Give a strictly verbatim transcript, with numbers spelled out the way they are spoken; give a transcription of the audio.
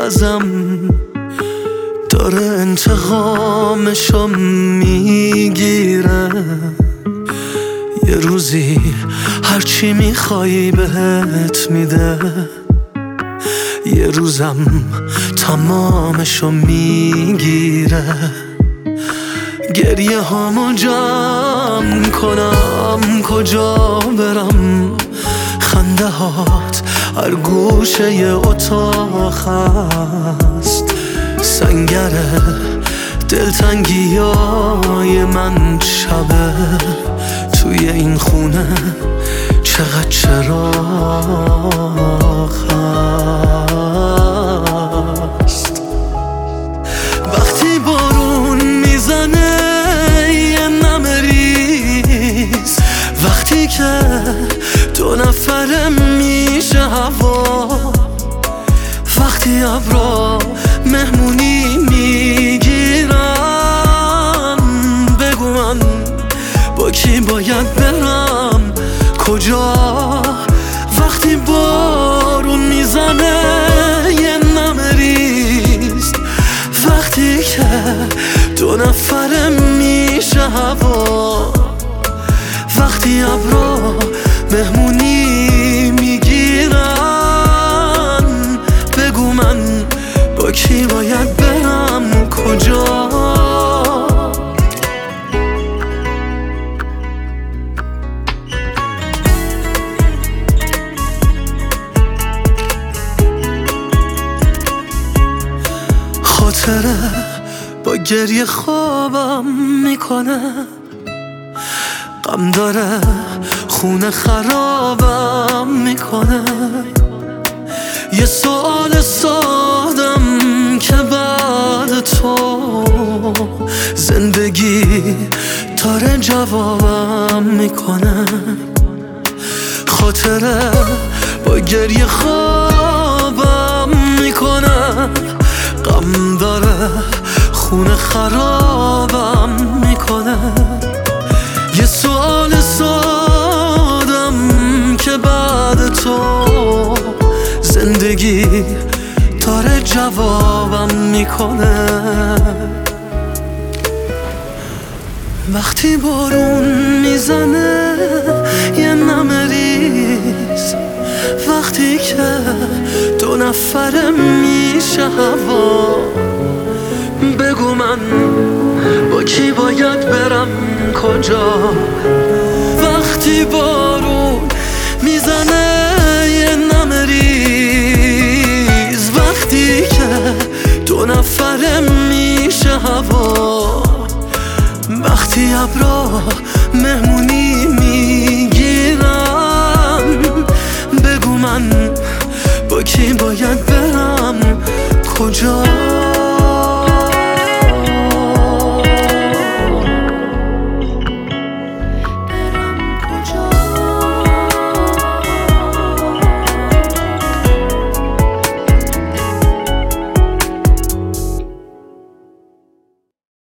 ازم داره انتقامشو میگیره. یه روزی هرچی میخوایی بهت میده، یه روزم تمامشو میگیره. گریه هامو جمع کنم کجا برم، خنده هات هر گوشه ی اتاق هست. سنگر دلتنگی های من شبه توی این خونه چقدر چراغ هست. وقتی بارون میزنه یه نمه ریز، وقتی که دو نفره میشه هوا، وقتی ابرا مهمونی میگیرن، بگو من با کی باید برم کجا. وقتی بارون میزنه یه نمه ریز، وقتی که دو نفره میشه هوا، وقتی ابرا مهمونی میگیرن، بگو من با کی باید برم کجا. خاطره با گریه خوابم میکنه، غم داره خونه خرابم میکنه. یه سوال سادم که بعد تو زندگی داره جوابم میکنه. خاطره با گریه خوابم میکنه، غم داره خونه خرابم میکنه. یه سوال سادم که بعد تو زندگی داره جوابم میکنه. وقتی بارون میزنه یه نمه ریز، وقتی که دو نفره میشه هوا، بگو من با کی باید برم کجا. وقتی بارون میزنه یه نمه ریز، وقتی که دو نفره میشه هوا، وقتی ابرا